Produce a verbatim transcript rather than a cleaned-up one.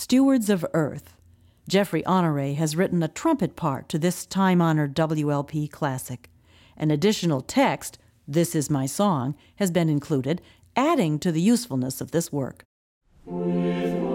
Stewards of Earth. Jeffrey Honore has written a trumpet part to this time-honored W L P classic. An additional text, This Is My Song, has been included, adding to the usefulness of this work. With